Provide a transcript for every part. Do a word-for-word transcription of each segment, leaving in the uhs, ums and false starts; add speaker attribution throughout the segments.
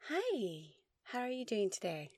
Speaker 1: Hi, how are you doing today?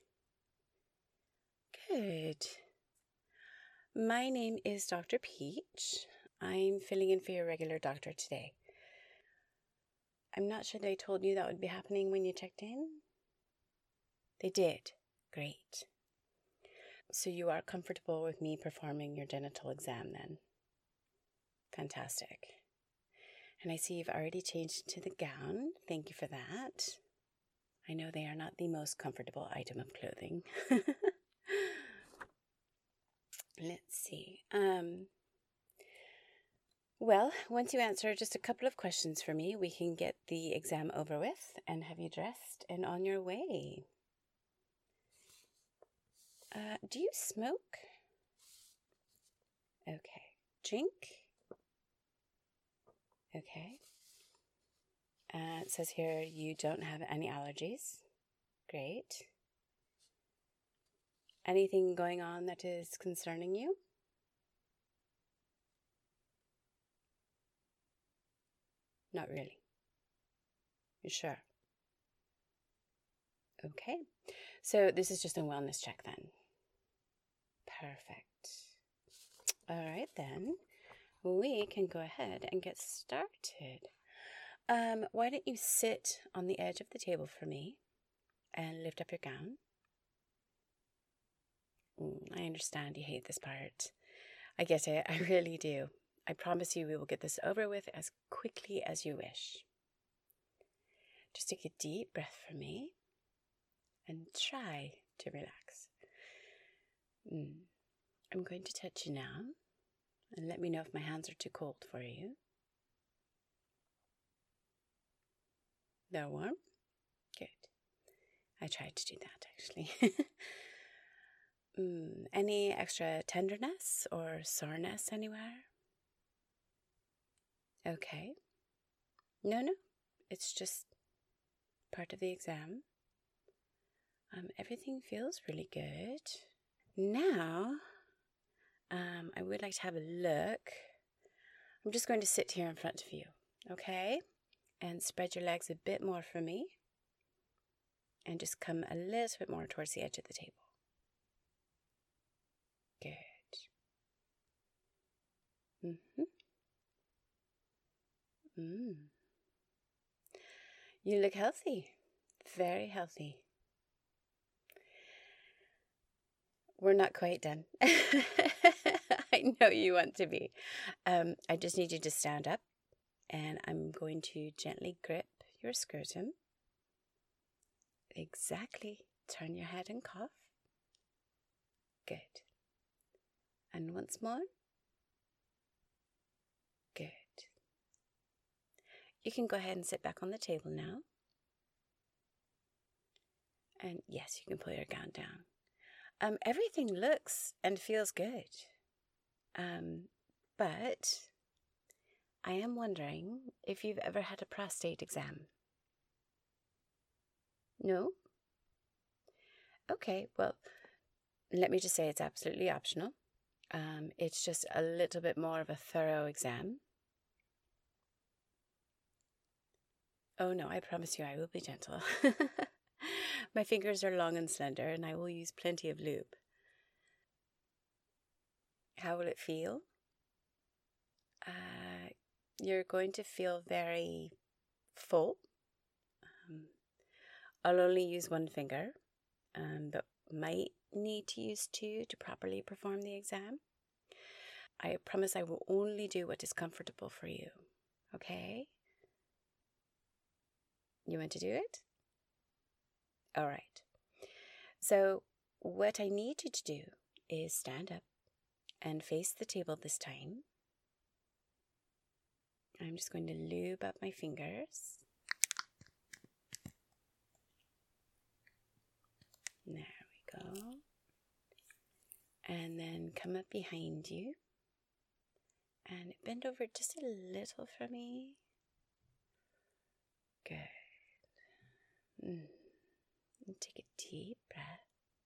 Speaker 1: Good. My name is Doctor Peach. I'm filling in for your regular doctor today. I'm not sure they told you that would be happening when you checked in. They did. Great. So you are comfortable with me performing your genital exam then? Fantastic. And I see you've already changed into the gown. Thank you for that. I know they are not the most comfortable item of clothing. Let's see. Um, well, once you answer just a couple of questions for me, we can get the exam over with and have you dressed and on your way. Uh, do you smoke? Okay. Drink? Okay. Uh, it says here you don't have any allergies. Great. Anything going on that is concerning you? Not really. You sure? Okay. So this is just a wellness check then. Perfect. All right then. We can go ahead and get started. Um, why don't you sit on the edge of the table for me and lift up your gown? Mm, I understand you hate this part. I get it. I really do. I promise you we will get this over with as quickly as you wish. Just take a deep breath for me and try to relax. Mm. I'm going to touch you now and let me know if my hands are too cold for you. They're warm? Good. I tried to do that actually. mm, any extra tenderness or soreness anywhere? Okay. No, no. It's just part of the exam. Um, everything feels really good. Now, um, I would like to have a look. I'm just going to sit here in front of you, okay? And spread your legs a bit more for me. And just come a little bit more towards the edge of the table. Good. Mm-hmm. Mm. You look healthy. Very healthy. We're not quite done. I know you want to be. Um, I just need you to stand up, and I'm going to gently grip your scrotum. Exactly. Turn your head and cough. Good. And once more. Good. You can go ahead and sit back on the table now. And yes, you can pull your gown down. Um, everything looks and feels good. Um, but I am wondering if you've ever had a prostate exam. No? Okay, well, let me just say it's absolutely optional. Um, it's just a little bit more of a thorough exam. Oh no, I promise you I will be gentle. My fingers are long and slender, and I will use plenty of lube. How will it feel? Uh, you're going to feel very full. Um, I'll only use one finger, um, but might need to use two to properly perform the exam. I promise I will only do what is comfortable for you, okay? You want to do it? All right. So what I need you to do is stand up and face the table this time. I'm just going to lube up my fingers. There we go. And then come up behind you and bend over just a little for me. Good. Mm. And take a deep breath.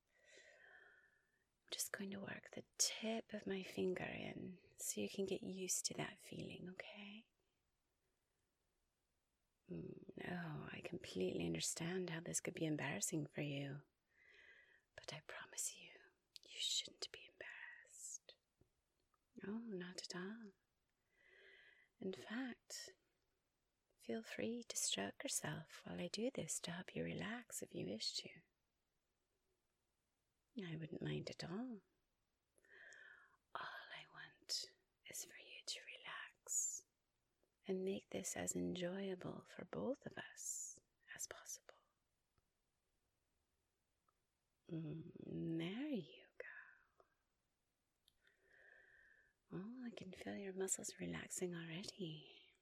Speaker 1: I'm just going to work the tip of my finger in so you can get used to that feeling, okay? Mm. Oh, I can completely understand how this could be embarrassing for you, but I promise you, you shouldn't be embarrassed. Oh, not at all. In fact, feel free to stroke yourself while I do this to help you relax if you wish to. I wouldn't mind at all. All I want is for you to relax and make this as enjoyable for both of us as possible. Mm, there you go. Oh, I can feel your muscles relaxing already.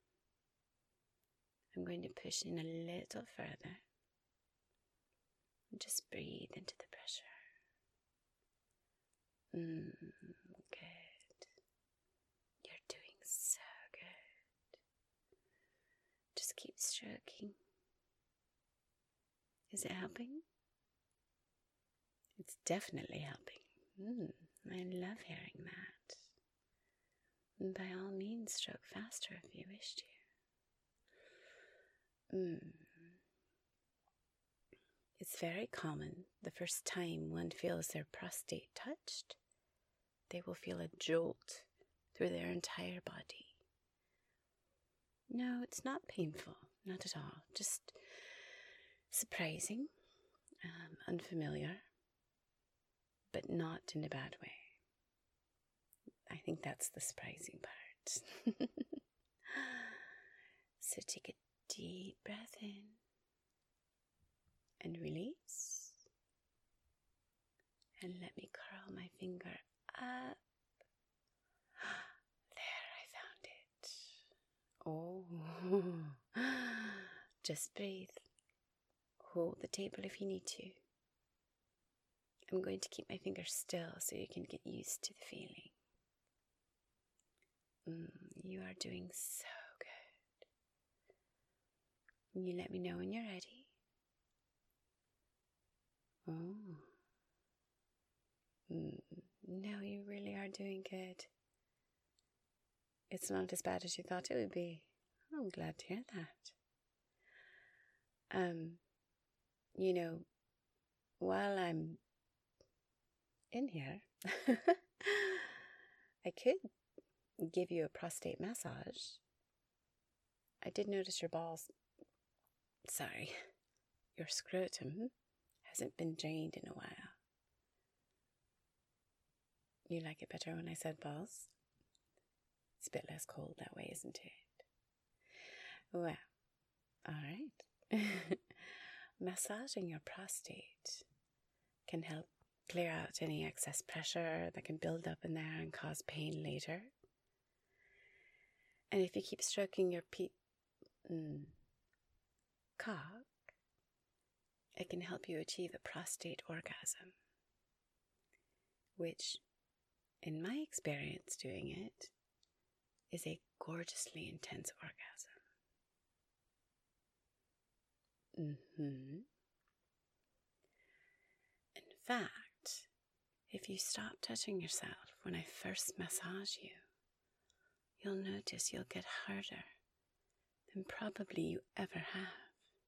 Speaker 1: I'm going to push in a little further. Just breathe into the pressure. Mm, good. You're doing so good. Just keep stroking. Is it helping? It's definitely helping. Mm, I love hearing that. And by all means, stroke faster if you wish to. Mm. It's very common the first time one feels their prostate touched, they will feel a jolt through their entire body. No, it's not painful, not at all. Just surprising, um, unfamiliar, but not in a bad way. I think that's the surprising part. So take a deep breath in and release. And let me curl my finger up. There, I found it. Oh, just breathe. Hold the table if you need to. I'm going to keep my finger still so you can get used to the feeling. Mm, you are doing so good. You let me know when you're ready. Oh. Mm, no, you really are doing good. It's not as bad as you thought it would be. I'm glad to hear that. Um, you know, while I'm in here, I could give you a prostate massage. I did notice your balls, sorry, your scrotum hasn't been drained in a while. You like it better when I said balls? It's a bit less cold that way, isn't it? Well, all right. Massaging your prostate can help clear out any excess pressure that can build up in there and cause pain later. And if you keep stroking your pe- mm, cock, it can help you achieve a prostate orgasm, which, in my experience doing it, is a gorgeously intense orgasm. Mm-hmm. In fact, if you stop touching yourself when I first massage you, you'll notice you'll get harder than probably you ever have.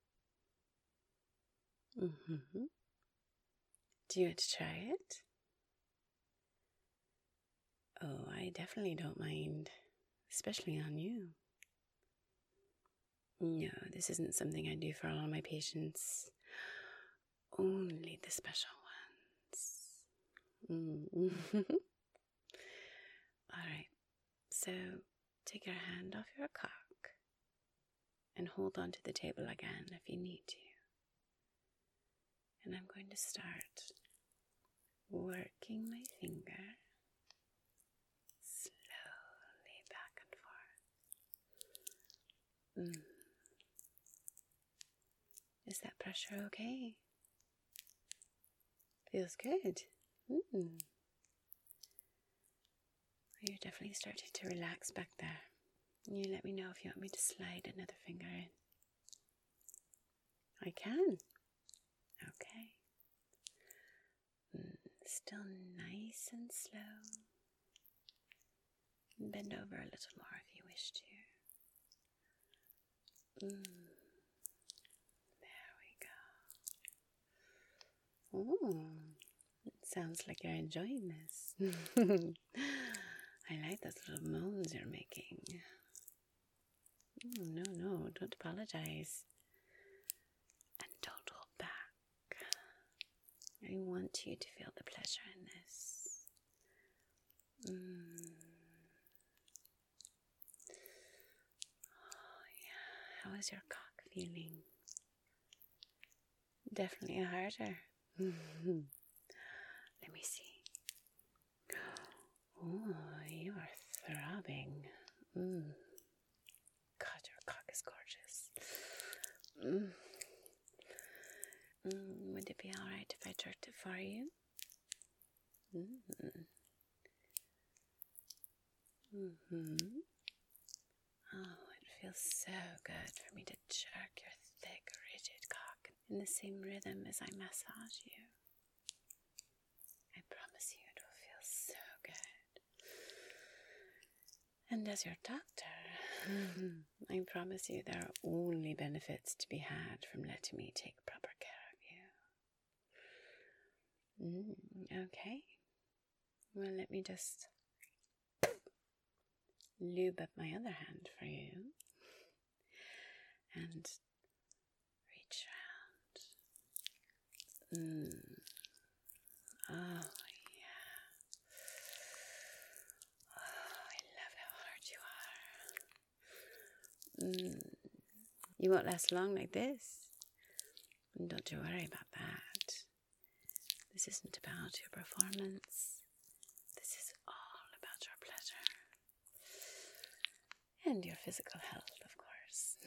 Speaker 1: Mm-hmm. Do you want to try it? Oh, I definitely don't mind, especially on you. No, this isn't something I do for all my patients. Only the special ones. Mm. Alright, so take your hand off your cock and hold on to the table again if you need to. And I'm going to start working my finger slowly back and forth. Mm. Is that pressure okay? Feels good. Mm. You're definitely starting to relax back there. You let me know if you want me to slide another finger in. I can. Okay. Mm. Still nice and slow. Bend over a little more if you wish to. Mm. Oh, it sounds like you're enjoying this. I like those little moans you're making. Oh, no, no, don't apologize. And don't hold back. I want you to feel the pleasure in this. Mm. Oh, yeah. How is your cock feeling? Definitely harder. Let me see. Oh, you are throbbing. Mm. God, your cock is gorgeous. Mm. Mm. Would it be alright if I jerked it for you? Mm-hmm. Mm-hmm. Oh, it feels so good for me to jerk your thick, rigid cock in the same rhythm as I massage you. I promise you it will feel so good. And as your doctor, I promise you there are only benefits to be had from letting me take proper care of you. Mm, okay. Well, let me just lube up my other hand for you. And reach around. Mm. Oh, yeah. Oh, I love how hard you are. Mm. You won't last long like this. Don't you worry about that. This isn't about your performance. This is all about your pleasure. And your physical health, of course.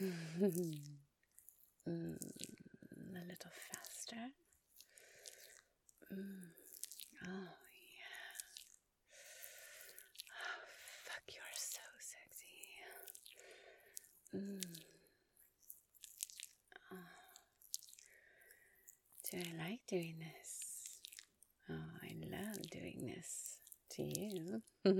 Speaker 1: mm. A little faster. Mm. Oh, yeah. Oh, fuck, you are so sexy. Mm. Oh. Do I like doing this? Oh, I love doing this to you. I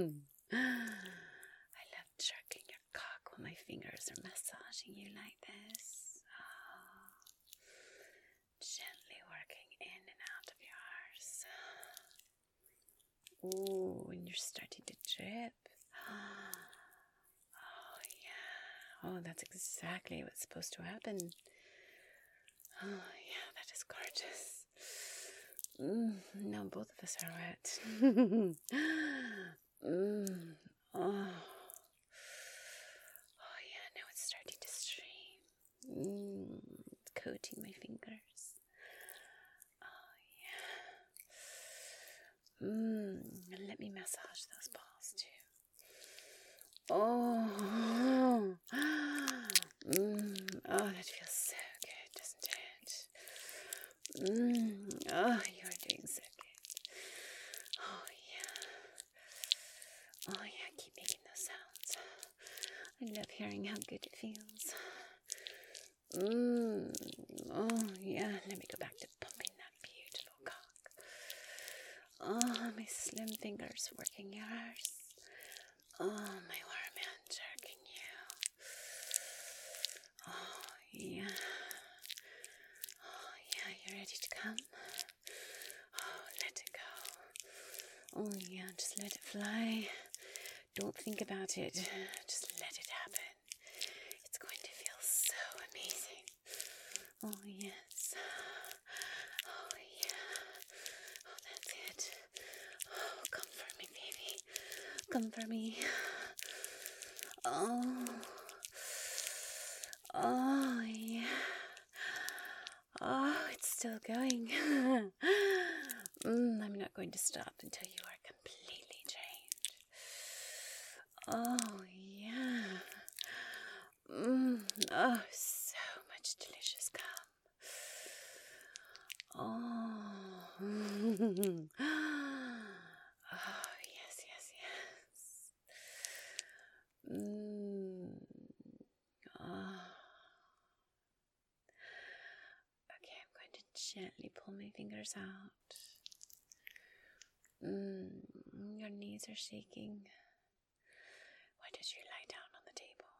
Speaker 1: love jerking your cock while my fingers are massaging you like this. Oh. Gently working in and out of your arse. Ooh, and you're starting to drip. Oh, yeah. Oh, that's exactly what's supposed to happen. Oh, yeah, that is gorgeous. Mm, now both of us are wet. mm, oh. Oh, yeah, now it's starting to stream. Mm, it's coating my fingers. Oh, yeah. Mm, let me massage those balls too. Oh, mm, oh, that feels so good, doesn't it? Mm, oh, you're doing so good. Oh, yeah. Oh, yeah, keep making those sounds. I love hearing how good it feels. Mm, oh, yeah, let me go back to pumping that beautiful cock. Oh, my slim fingers working yours. Oh, my warm hand jerking you. Oh, yeah. Oh, yeah, you ready to come? Oh, let it go. Oh, yeah, just let it fly. Don't think about it. Just let it happen. It's going to feel so amazing. Oh, yes. Oh, yeah. Oh, that's it. Oh, come for me, baby. Come for me. Oh. Oh, yeah. Oh, it's still going. mm, I'm not going to stop until you are completely drained. Oh, yeah. Mm, oh, so much delicious cum. Oh. oh, yes, yes, yes. Mm. Oh. Okay, I'm going to gently pull my fingers out. Mm, your knees are shaking. Why don't you lie down on the table?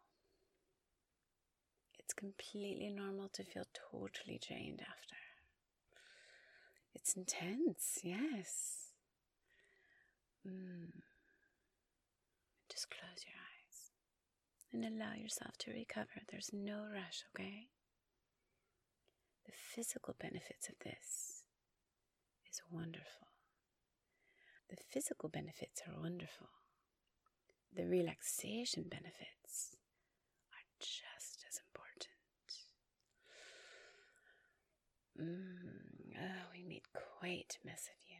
Speaker 1: It's completely normal to feel totally drained after. It's intense, yes. Mm. Just close your eyes and allow yourself to recover. There's no rush, okay? The physical benefits of this is wonderful. The physical benefits are wonderful. The relaxation benefits are just as important. Mm, oh, we made quite a mess of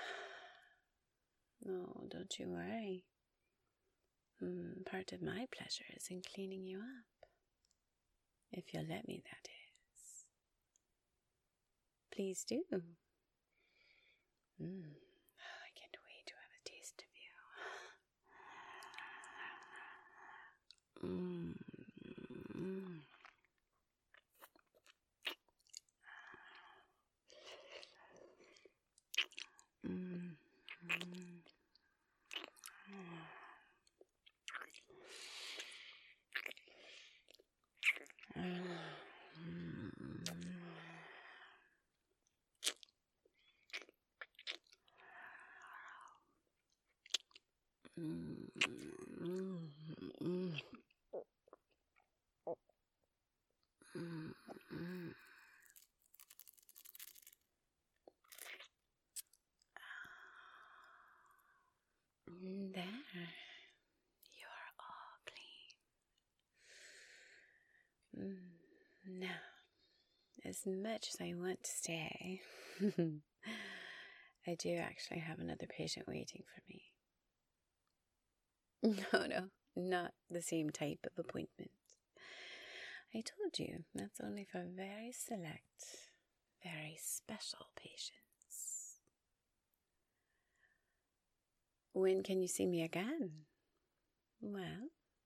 Speaker 1: you. No, don't you worry. Mm, part of my pleasure is in cleaning you up. If you'll let me, that is. Please do. Mm. Oh, I can't wait to have a taste of you. Mm. Mm. Mm. There, you're all clean. Mm. Now, as much as I want to stay, I do actually have another patient waiting for me. No, no, not the same type of appointment. I told you, that's only for very select, very special patients. When can you see me again? Well,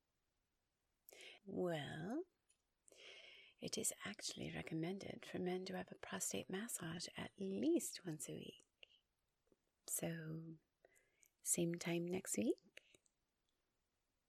Speaker 1: well, it is actually recommended for men to have a prostate massage at least once a week. So, same time next week?